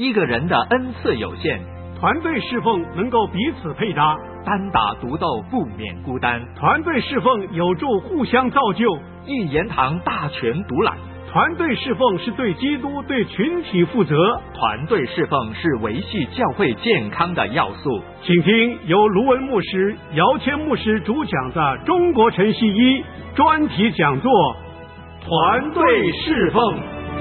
一个人的恩赐有限， 团队侍奉能够彼此配搭， 单打独斗不免孤单。 团队侍奉有助互相造就， 一言堂大权独揽。 团队侍奉是对基督、对群体负责。 团队侍奉是维系教会健康的要素。 请听由卢文牧师、姚谦牧师主讲的《中国晨曦一》专题讲座《团队侍奉》。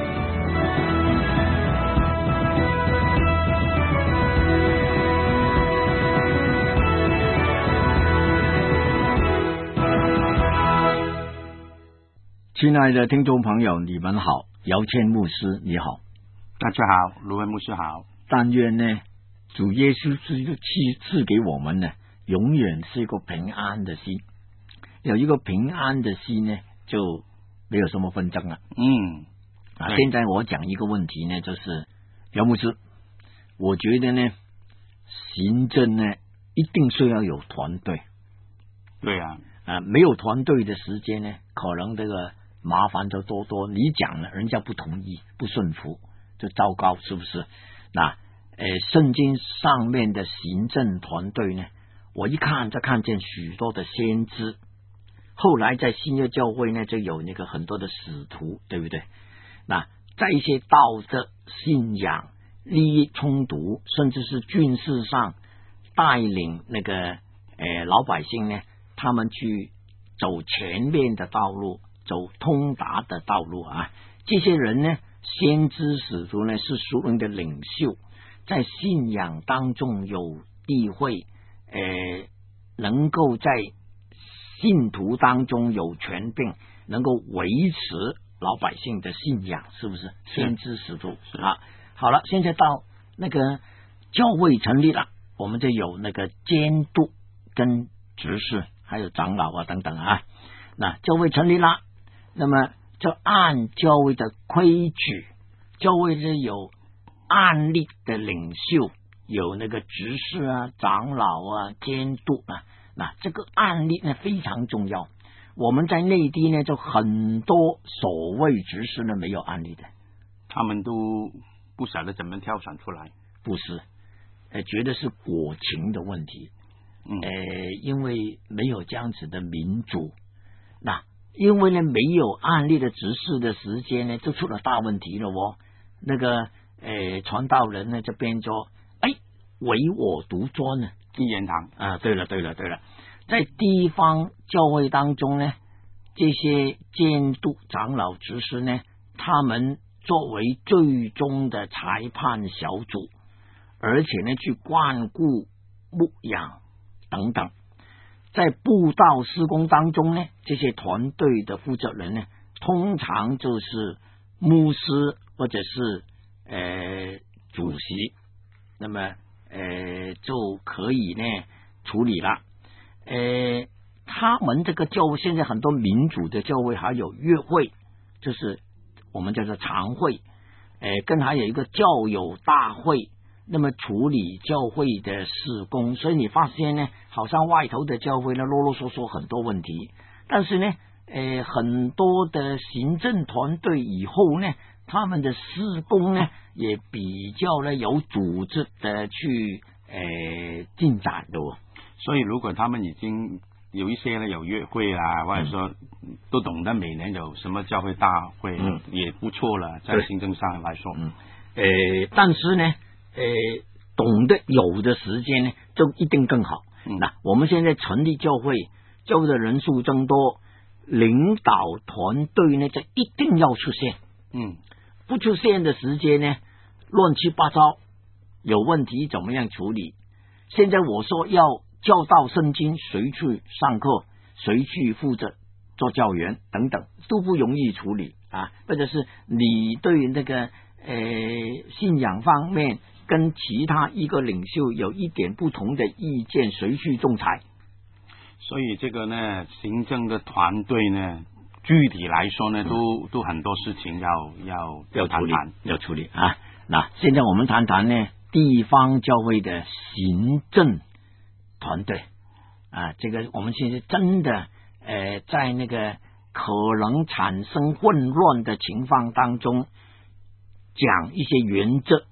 亲爱的听众朋友，你们好，姚谦牧师你好， 大家好，卢文牧师好。 但愿呢，主耶稣基督赐给我们呢，永远是一个平安的心。有一个平安的心呢，就没有什么纷争了。现在我讲一个问题呢，就是姚牧师，我觉得呢，行政呢一定是要有团队。 对啊， 没有团队的时间呢，可能这个麻烦就多。你讲了，人家不同意、不顺服，就糟糕，是不是？那圣经上面的行政团队呢，我一看就看见许多的先知，后来在新约教会呢，就有那个很多的使徒，对不对？那在一些道德、信仰、利益冲突，甚至是军事上带领那个老百姓呢，他们去走前面的道路，走通达的道路啊！这些人呢，先知使徒呢，是属灵的领袖，在信仰当中有地位，能够在信徒当中有权柄，能够维持老百姓的信仰，是不是？先知使徒啊！好了，现在到那个教会成立了，我们就有那个监督跟执事，还有长老啊等等啊。那教会成立了，那么就按教会的规矩，教会是有案例的领袖，有那个执事啊、长老啊、监督啊。那这个案例呢非常重要。我们在内地呢，就很多所谓执事呢没有案例的， 他们都不晓得怎么挑选出来。 不是，觉得是国情的问题。因为没有这样子的民主，那因为呢没有案例的执事的时间呢，就出了大问题了哦。那个传道人呢就变作唯我独尊呢， 一言堂啊。对了，在地方教会当中呢，这些监督、长老、执事呢，他们作为最终的裁判小组，而且呢去关顾、牧养等等，在布道施工当中呢，这些团队的负责人呢，通常就是牧师或者是主席，那么就可以呢处理了。他们这个教会现在很多民主的教会还有约会，就是我们叫做常会，跟还有一个教友大会。那么处理教会的事工，所以你发现呢，好像外头的教会呢啰啰嗦嗦很多问题，但是呢，很多的行政团队以后呢，他们的事工呢也比较呢有组织的去进展的。 所以如果他们已经有一些呢有约会啦，或者说都懂得每年有什么教会大会，也不错了，在行政上来说。 但是呢。懂得有的时间呢，就一定更好。那我们现在成立教会，教会的人数增多，领导团队呢就一定要出现。不出现的时间呢，乱七八糟，有问题怎么样处理？现在我说要教导圣经，谁去上课，谁去负责做教员等等，都不容易处理啊。或者是你对那个信仰方面跟其他一个领袖有一点不同的意见，谁去仲裁？ 所以这个呢，行政的团队呢，具体来说呢，都很多事情要处理啊。那现在我们谈谈呢，地方教会的行政团队啊，这个我们现在真的在那个可能产生混乱的情况当中，讲一些原则。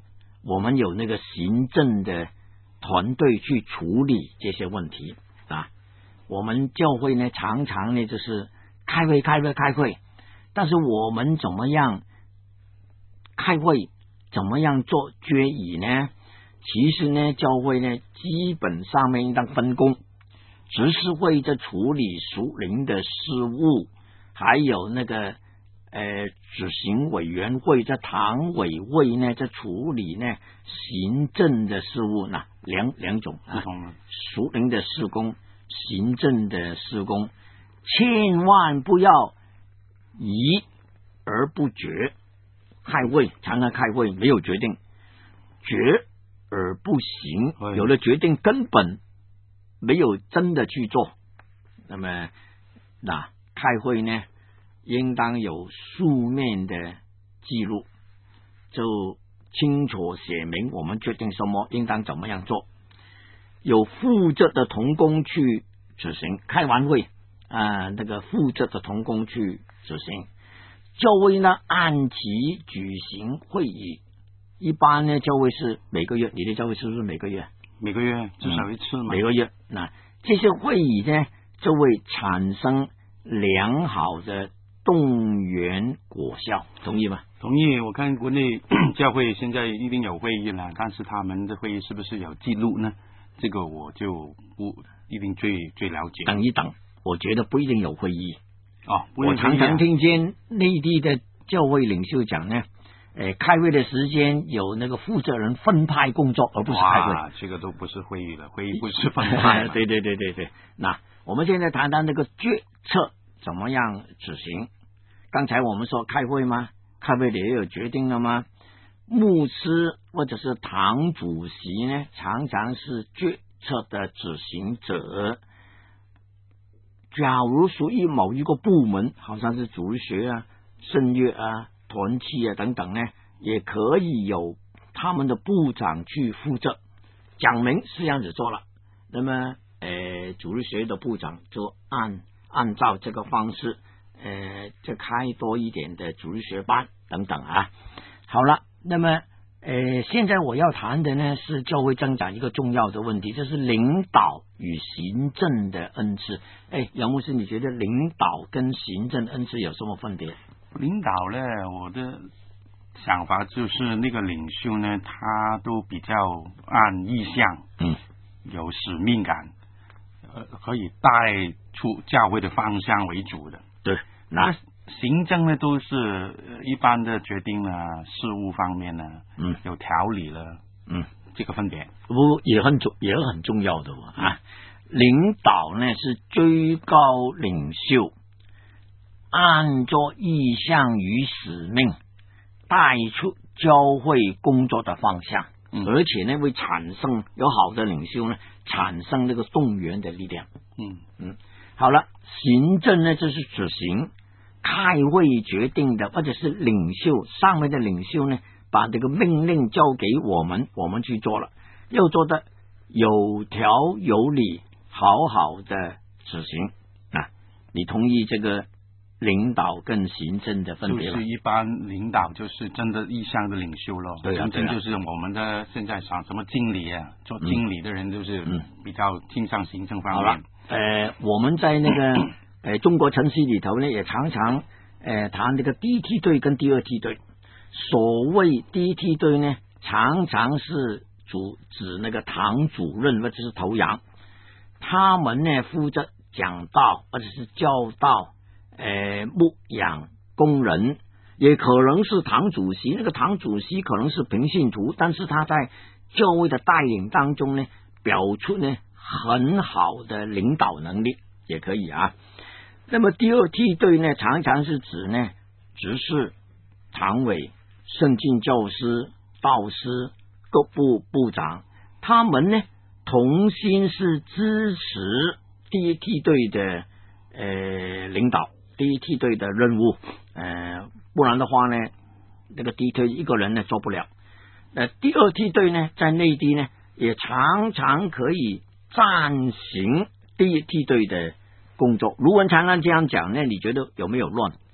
我们有那个行政的团队去处理这些问题啊。我们教会呢常常呢就是开会，但是我们怎么样开会，怎么样做决议呢？其实呢，教会呢基本上面应当分工，执事会在处理属灵的事务，还有那个执行委员会在堂委会呢在处理呢行政的事务呢，两种不同的属灵的事工，行政的事工，千万不要疑而不决。开会常常开会没有决定，决而不行，有了决定根本没有真的去做。那么开会呢应当有书面的记录，就清楚写明我们决定什么，应当怎么样做，有负责的同工去执行。开完会那个负责的同工去执行。教会呢按期举行会议，一般呢教会是每个月，你的教会是不是每个月？ 每个月至少一次嘛。 每个月，那这些会议呢就会产生良好的动员果效，同意吗？ 同意。我看国内教会现在一定有会议了，但是他们的会议是不是有记录呢？这个我就不一定最了解。 等一等，我觉得不一定有会议。 我常常听见内地的教会领袖讲呢，开会的时间有那个负责人分派工作，而不是开会。 这个都不是会议了，会议不是分派。 对。那我们现在谈谈那个决策怎么样执行。刚才我们说开会吗？开会也有决定了吗？牧师或者是堂主席呢，常常是决策的执行者。假如属于某一个部门，好像是主日学啊、圣乐啊、团契啊等等呢，也可以有他们的部长去负责，讲明是这样子做了。那么主日学的部长就按照这个方式就开多一点的主日学班等等啊。好了，那么现在我要谈的呢是教会增长一个重要的问题，就是领导与行政的恩赐。杨牧师，你觉得领导跟行政恩赐有什么分别？ 领导呢，我的想法就是那个领袖呢，他都比较按意向，有使命感，可以带出教会的方向为主的。 对， 那行政呢都是一般的决定呢，事务方面呢，有条理了，这个分别也很重要的啊。领导呢是最高领袖，按照意向与使命带出教会工作的方向，而且呢会产生有好的领袖呢，产生那个动员的力量。好了，行政呢就是执行开会决定的，或者是领袖上面的领袖呢，把这个命令交给我们去做了，要做的有条有理，好好的执行啊。你同意这个领导跟行政的分别了？ 就是一般领导就是真的意向的领袖咯， 对啊， 行政就是我们的现在想什么经理啊，做经理的人就是比较倾向行政方面。 我们在那个中国程序里头呢，也常常谈这个第一梯队跟第二梯队。所谓第一梯队呢，常常是指那个堂主任或者是头羊，他们呢负责讲道或者是教导牧养工人，也可能是堂主席。那个堂主席可能是平信徒，但是他在教会的带领当中呢，表出呢很好的领导能力，也可以啊。那么第二梯队呢，常常是指呢执事、堂委、圣经教师、道师、各部部长，他们呢同心是支持第一梯队的领导，第一梯队的任务，不然的话呢，那个第一梯队一个人呢做不了。第二梯队呢，在内地呢也常常可以暂行第一梯队的工作。卢文常常这样讲呢，你觉得有没有乱？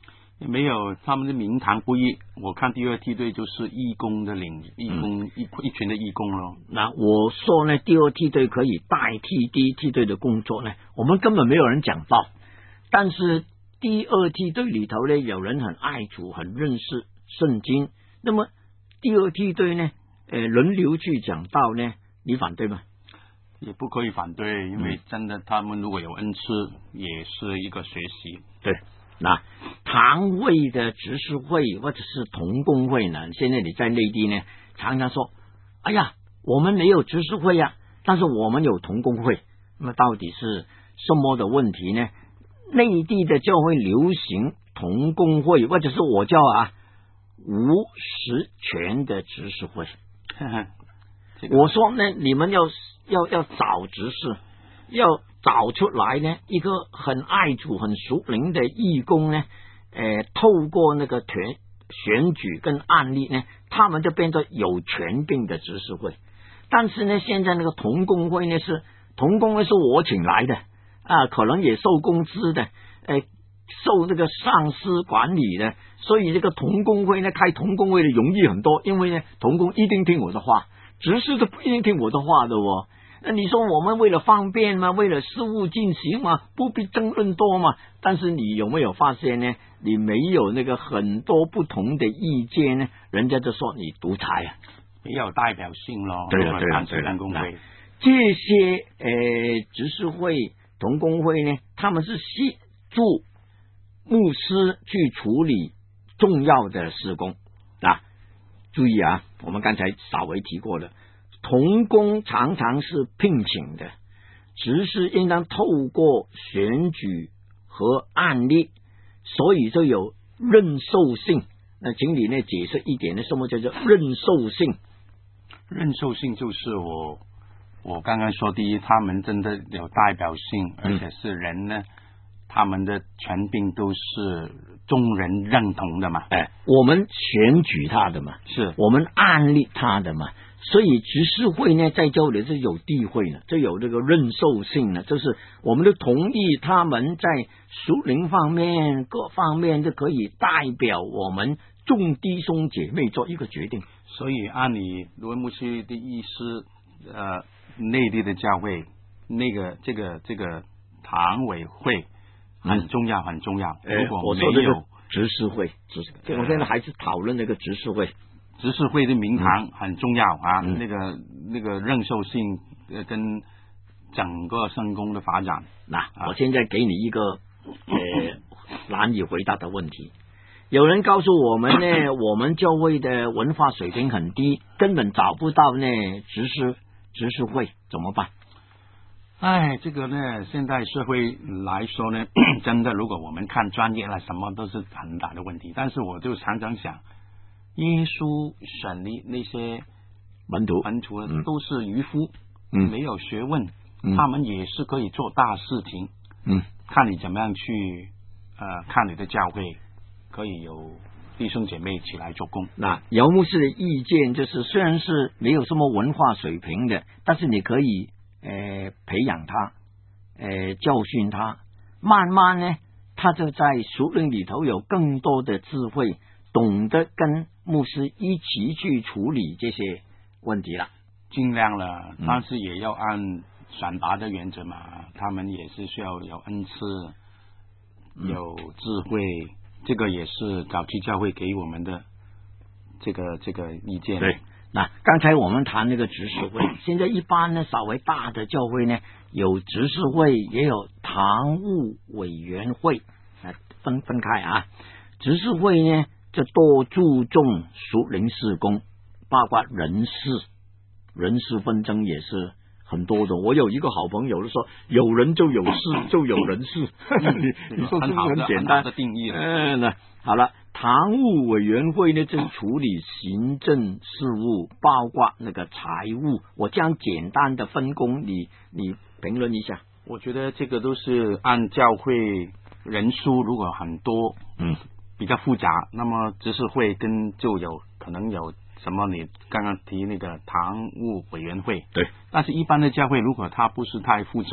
没有，他们的名堂不一。我看第二梯队就是义工的义工，一群的义工咯。 那我说呢，第二梯队可以代替第一梯队的工作呢，我们根本没有人讲到。但是第二梯队里头呢，有人很爱主，很认识圣经。那么第二梯队呢，轮流去讲道呢，你反对吗？ 也不可以反对，因为真的他们如果有恩赐，也是一个学习。 对。那堂会的执事会或者是同工会呢？现在你在内地呢，常常说：“哎呀，我们没有执事会呀，但是我们有同工会。”那么到底是什么的问题呢？内地的教会流行同工会，或者是我叫无实权的执事会。我说呢，你们要找执事，要找出来呢，一个很爱主、很属灵的义工呢，透过那个选举跟案例呢，他们就变成有权柄的执事会。但是呢，现在那个同工会呢，是我请来的可能也受工资的，受这个上司管理的，所以这个同工会呢，开同工会的容易很多，因为呢，同工一定听我的话，执事都不一定听我的话的哦。那你说我们为了方便嘛，为了事务进行嘛，不必争论多嘛。但是你有没有发现呢？你没有那个很多不同的意见呢，人家就说你独裁没有代表性咯。 对了， 工会这些执事会、同工会呢，他们是协助牧师去处理重要的事工注意我们刚才稍微提过了。同工常常是聘请的，执事应当透过选举和案例，所以就有认受性。那请你呢解释一点呢，什么叫做认受性？ 认受性就是我刚刚说，第一，他们真的有代表性，而且是人呢，他们的权柄都是众人认同的嘛。 我们选举他的嘛， 是我们案例他的嘛。所以执事会呢，在教里是有地位呢，这有这个认受性呢，就是我们都同意他们在属灵方面各方面都可以代表我们众弟兄姐妹做一个决定。 所以按你卢文牧师的意思，内地的教会这个堂委会很重要，很重要。如果没有执事会，我现在还是讨论那个执事会。 执事会的名堂很重要那个认受性跟整个圣工的发展。 我现在给你一个难以回答的问题。有人告诉我们呢，我们教会的文化水平很低，根本找不到呢执事会，怎么办？ 这个呢，现在社会来说呢，真的，如果我们看专业了，什么都是很大的问题。但是我就常常想，耶稣审理那些门徒都是渔夫，没有学问，他们也是可以做大事情。看你怎么样去看你的教会可以有弟兄姐妹一起来做工。 那姚牧师的意见就是，虽然是没有什么文化水平的，但是你可以培养他，教训他，慢慢呢，他就在属灵里头有更多的智慧，懂得跟牧师一起去处理这些问题了。 尽量了，但是也要按选拔的原则嘛，他们也是需要有恩赐，有智慧，这个也是早期教会给我们的这个意见。 对，那刚才我们谈那个执事会，现在一般呢，稍微大的教会呢，有执事会，也有堂务委员会，分开执事会呢，就多注重属灵事工，包括人事纷争也是很多的。我有一个好朋友说，有人就有事，就有人事。你说是不是很简单的定义？ 那好了，堂务委员会呢，就是处理行政事务，包括那个财务。我这样简单的分工，你评论一下。 我觉得这个都是按教会人数，如果很多，比较复杂，那么执事会就有可能有什么你刚刚提那个堂务委员会。 对， 但是一般的教会如果它不是太复杂的，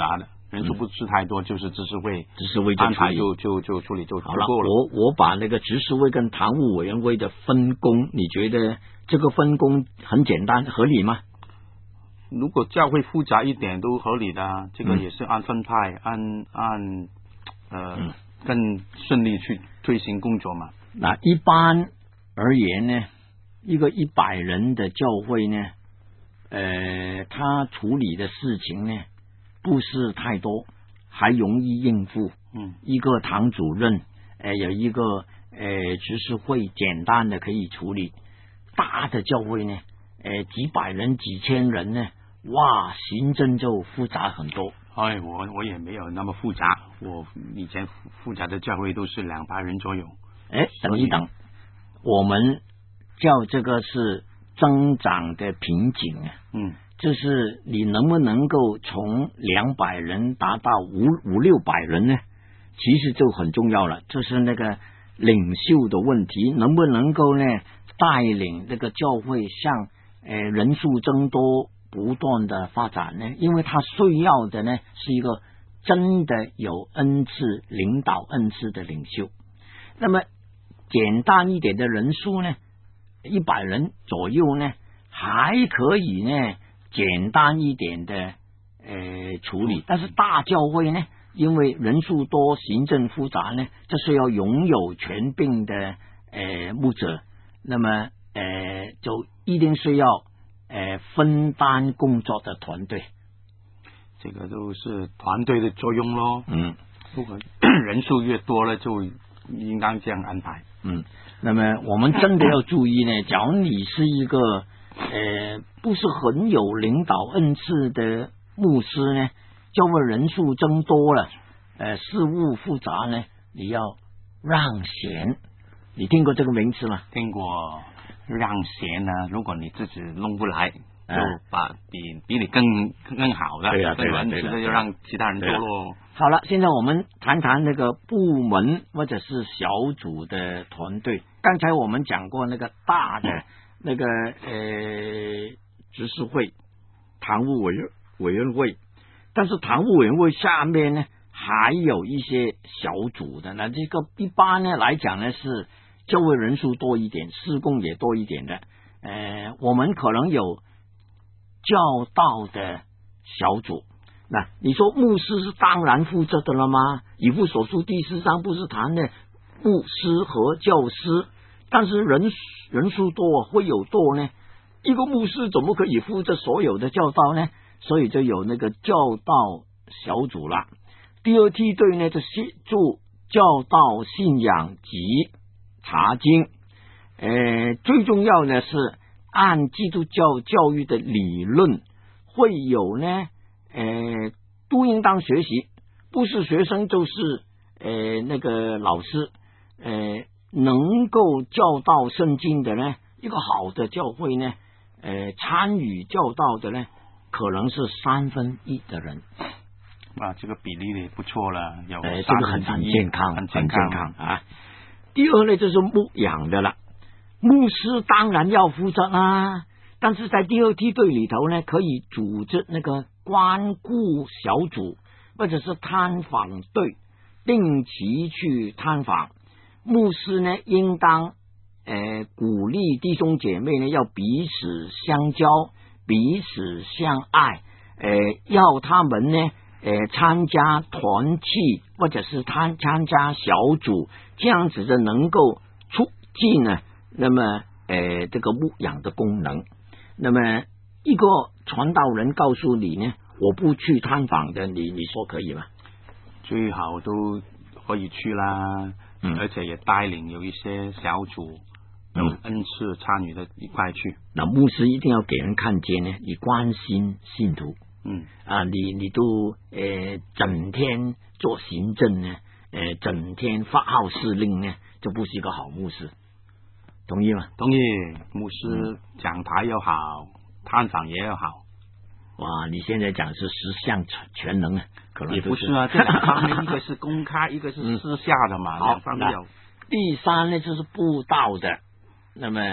人数不是太多，就是执事会安排就处理就好了。 够了。 我把那个执事会跟堂务委员会的分工，你觉得这个分工很简单合理吗？ 如果教会复杂一点都合理的，这个也是按分派，更顺利去推行工作嘛。 那一般而言呢，一个100人的教会呢，他处理的事情呢不是太多，还容易应付。一个堂主任，有一个执事会，简单的可以处理。大的教会呢，几百人、几千人呢，哇，行政就复杂很多。 我也没有那么复杂，我以前复杂的教会都是200人左右。 等一等，我们叫这个是增长的瓶颈啊。就是你能不能够从200人达到500-600人呢？其实就很重要了，就是那个领袖的问题，能不能够呢带领这个教会向人数增多不断的发展呢？因为他需要的呢是一个真的有恩赐、领导恩赐的领袖。那么简单一点的人数呢，100人左右呢，还可以呢简单一点的处理。但是大教会呢，因为人数多、行政复杂呢，这需要拥有权柄的牧者，那么就一定需要分担工作的团队。 这个都是团队的作用咯。如果人数越多了，就应当这样安排。 那么我们真的要注意呢，假如你是一个不是很有领导恩赐的牧师呢，教会人数增多了，事务复杂呢，你要让贤。你听过这个名词吗？ 听过。让贤呢，如果你自己弄不来，就把比你更好的，对的，就让其他人做咯。 好了，现在我们谈谈那个部门或者是小组的团队。刚才我们讲过那个大的那个执事会、堂务委员会，但是堂务委员会下面呢还有一些小组的。那这个一般呢来讲呢是教会人数多一点，事工也多一点的。我们可能有教导的小组。那你说牧师是当然负责的了吗？以弗所书第4章不是谈的牧师和教师，但是人数多会有多呢？一个牧师怎么可以负责所有的教导呢？所以就有那个教导小组了。第二梯队呢，就协助教导信仰及查经。最重要的是按基督教教育的理论，会有呢都应当学习，不是学生就是那个老师。能够教导圣经的呢，一个好的教会呢，参与教导的呢，可能是1/3的人。 这个比例也不错了，有这个很健康， 很健康啊。第二呢，就是牧养的了。牧师当然要负责啦，但是在第二梯队里头呢，可以组织那个关顾小组或者是探访队，定期去探访。牧师呢，应当鼓励弟兄姐妹呢，要彼此相交，彼此相爱，要他们呢参加团契或者是参加小组，这样子的能够促进呢，那么这个牧养的功能。那么一个传道人告诉你呢，我不去探访的，你说可以吗？ 最好都可以去啦。而且也带领有一些小组有恩赐参与的一块去。 那牧师一定要给人看见呢，你关心信徒。你都整天做行政呢，整天发号施令呢，这不是一个好牧师。同意吗？ 同意。牧师讲台要好，探访也要好。 哇，你现在讲是10项全能啊，可能也不是啊，这2方面一个是公开，一个是私下的嘛。 好， 方面有。 第三呢，就是布道的。那么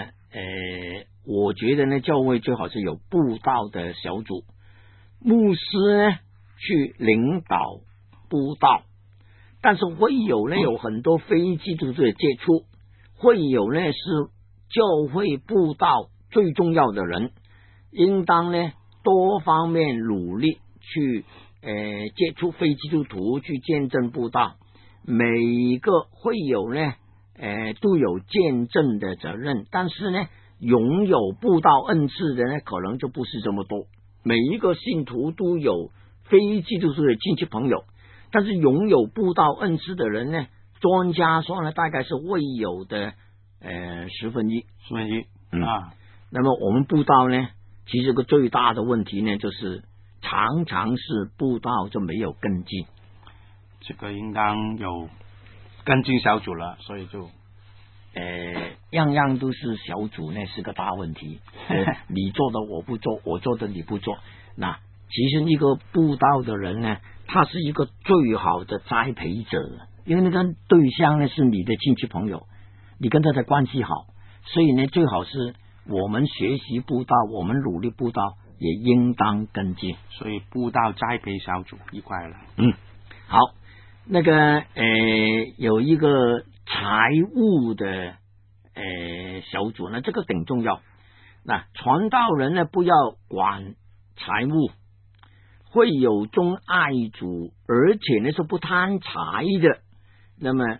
我觉得呢，教会最好是有布道的小组。牧师呢， 去领导布道，但是会友呢有很多非基督徒的接触，会友呢是教会布道最重要的人，应当呢多方面努力去接触非基督徒，去见证布道。每一个会友呢都有见证的责任，但是呢拥有布道恩赐的呢可能就不是这么多。每一个信徒都有非基督徒的亲戚朋友，但是拥有布道恩赐的人呢，专家说呢大概是会友的1/10啊。那么我们布道呢，其实个最大的问题呢，就是常常是布道就没有跟进。 这个应当有跟进小组了，所以就样样都是小组呢，是个大问题。你做的我不做，我做的你不做。那其实一个布道的人呢，他是一个最好的栽培者，因为那个对象呢是你的亲戚朋友，你跟他的关系好，所以呢最好是我们学习布道，我们努力布道，也应当跟进。 所以布道栽培小组一块了。 好，那个有一个财务的小组呢，这个挺重要。那传道人呢不要管财务，会友中爱主，而且呢是不贪财的。那么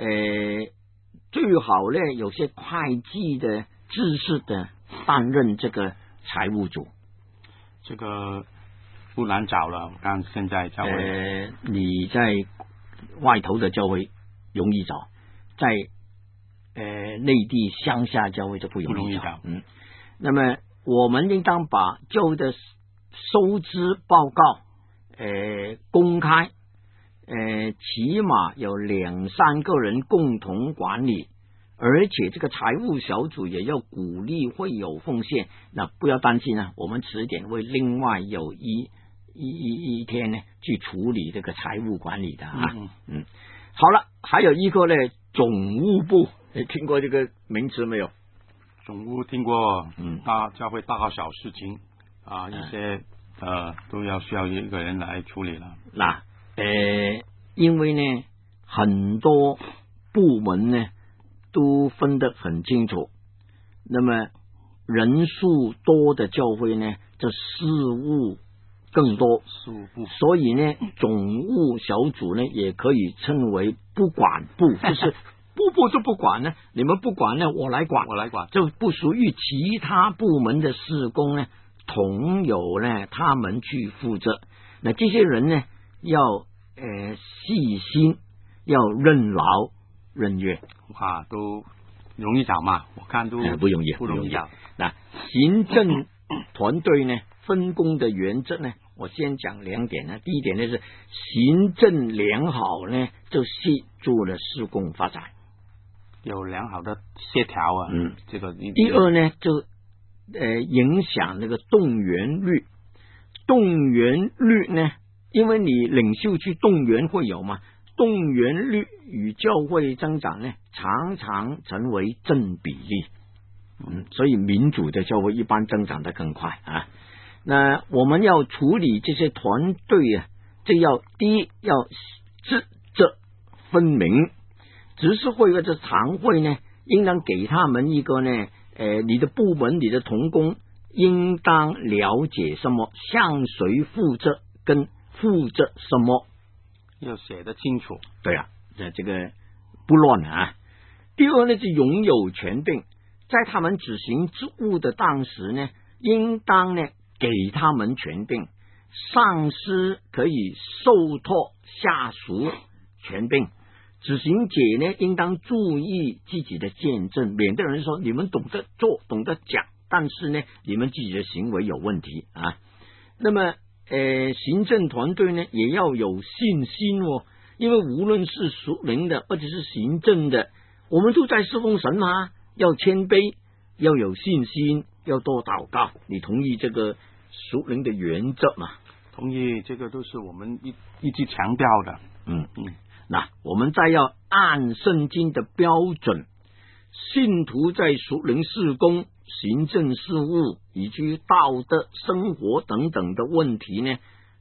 最好呢有些会计的知识的担任这个财务组。 这个不难找了，我看现在教会你在外头的教会容易找，在内地乡下教会就不容易找。那么我们应当把教会的收支报告公开，起码有2-3个人共同管理，而且这个财务小组也要鼓励会友奉献。那不要担心啊，我们迟点会另外有一天呢去处理这个财务管理的啊。好了，还有一个呢，总务部，你听过这个名词没有？ 总务听过，大教会大小事情啊，一些都需要一个人来处理了。 那因为呢很多部门呢都分得很清楚，那么人数多的教会呢，这事务更多，所以呢总务小组呢也可以称为不管部，就是部就不管呢，你们不管呢我来管，就不属于其他部门的事工呢，统有呢他们去负责。那这些人呢要细心，要任劳任怨啊，都容易找嘛，我看都不容易找。那行政团队呢分工的原则呢，我先讲2点呢。第一点呢是行政良好呢，就协助了事工发展， 有良好的协调啊。这个第二呢就影响那个动员率。动员率呢，因为你领袖去动员会友嘛，动员率与教会增长呢常常成为正比例。所以民主的教会一般增长得更快啊。那我们要处理这些团队啊，这第一要职责分明。执事会或者常会呢，应当给他们一个呢你的部门，你的同工应当了解什么，向谁负责，跟负责什么， 要写得清楚。 对啊，这个不乱啊。第二呢是拥有权柄，在他们执行职务的当时呢，应当呢给他们权柄。上司可以受托下属权柄，执行者呢应当注意自己的见证，免得人说你们懂得做懂得讲，但是呢你们自己的行为有问题啊。那么行政团队呢也要有信心哦，因为无论是属灵的或者是行政的，我们都在侍奉神嘛，要谦卑，要有信心，要多祷告。你同意这个属灵的原则吗？ 同意，这个都是我们一直强调的。 那我们再要按圣经的标准，信徒在属灵事工、行政事务以及道德生活等等的问题呢，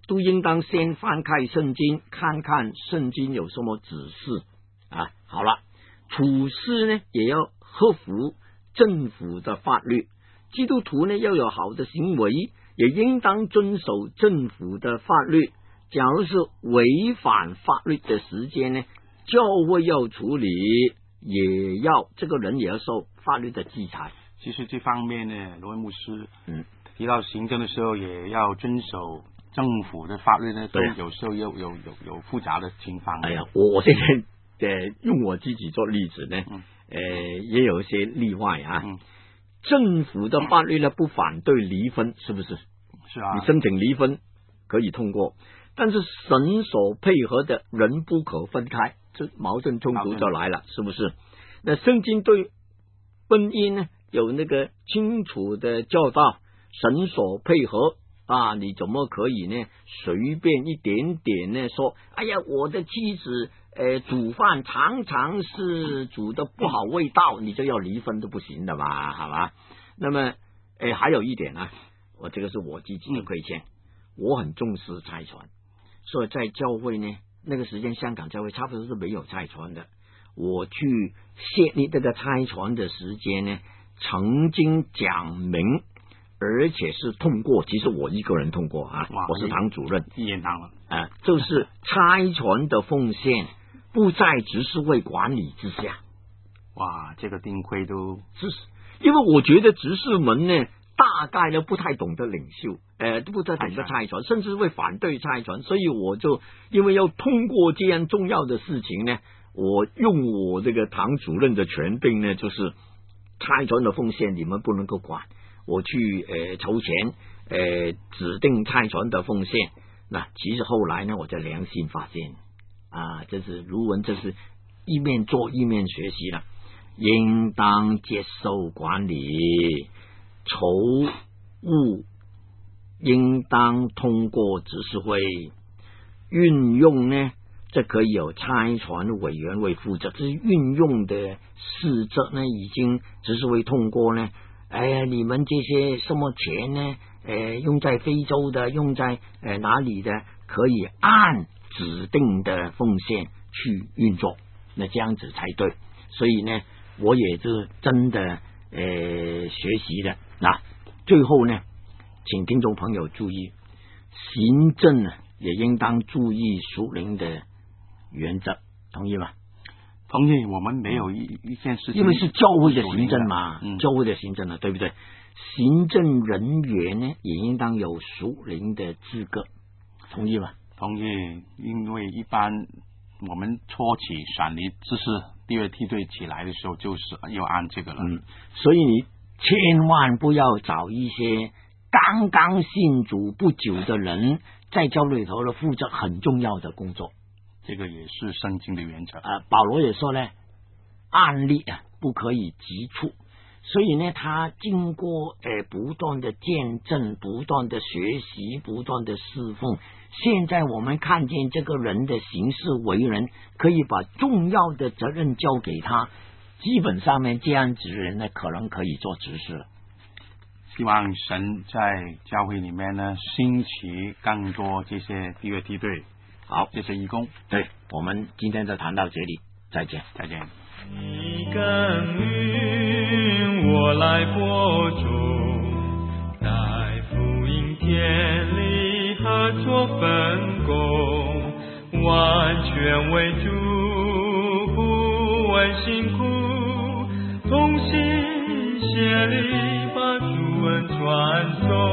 都应当先翻开圣经，看看圣经有什么指示啊。好了，处事呢也要合乎政府的法律，基督徒呢要有好的行为，也应当遵守政府的法律。假如是违反法律的时间呢，教会要处理，也要这个人也要受法律的制裁。 其实这方面呢，罗文牧师提到行政的时候，也要遵守政府的法律呢，都有时候有复杂的情况。 哎呀，我现在用我自己做例子呢，也有一些例外啊。政府的法律呢不反对离婚，是不是？ 是啊， 你申请离婚可以通过，但是神所配合的人不可分开，这矛盾冲突就来了，是不是？那圣经对婚姻呢有那个清楚的教导，神所配合啊，你怎么可以呢随便一点点呢说，哎呀，我的妻子煮饭常常是煮的不好味道，你就要离婚都不行的嘛，好吧？那么还有一点呢，我这个是我自己的亏欠，我很重视差传，所以在教会呢那个时间，香港教会差不多是没有差传的。我去设立这个差传的时间呢，曾经讲明，而且是通过，其实我一个人通过啊，我是堂主任， 也当了啊，就是差传的奉献不在执事会管理之下。 哇，这个丁亏都是，因为我觉得执事们呢，大概呢不太懂得领袖，不太懂得差传，甚至会反对差传，所以我就因为要通过这样重要的事情呢，我用我这个堂主任的权柄呢，就是差传的奉献你们不能够管，我去筹钱，指定差传的奉献。那其实后来呢，我在良心发现啊，这是卢文，这是一面做一面学习了，应当接受管理，筹务应当通过执事会，运用呢，这可以有差传委员会负责，这是运用的事则呢，已经执事会通过呢。你们这些什么钱呢？用在非洲的，用在哪里的，可以按指定的奉献去运作，那这样子才对。所以呢，我也是真的学习的。那最后呢，请听众朋友注意，行政呢也应当注意属灵的原则，同意吗？ 同意，我们没有一件事情， 因为是教会的行政嘛，教会的行政了，对不对？行政人员呢，也应当有属灵的资格，同意吗？ 同意，因为一般我们初期选立知识第二梯队起来的时候，就是要按这个了。 所以你千万不要找一些刚刚信主不久的人，在教会里头的负责很重要的工作。 这个也是圣经的原则。 保罗也说呢，案例不可以急促。所以呢，他经过不断的见证，不断的学习，不断的侍奉。现在我们看见这个人的行事为人，可以把重要的责任交给他。基本上面这样子的人呢，可能可以做执事了。 希望神在教会里面呢，兴起更多这些第二梯队。好，这些义工。 对，我们今天就谈到这里，再见， 再见。 你耕耘，我来播种，在福音田里合作分工，完全为主，不问辛苦，同心协力把主恩传颂。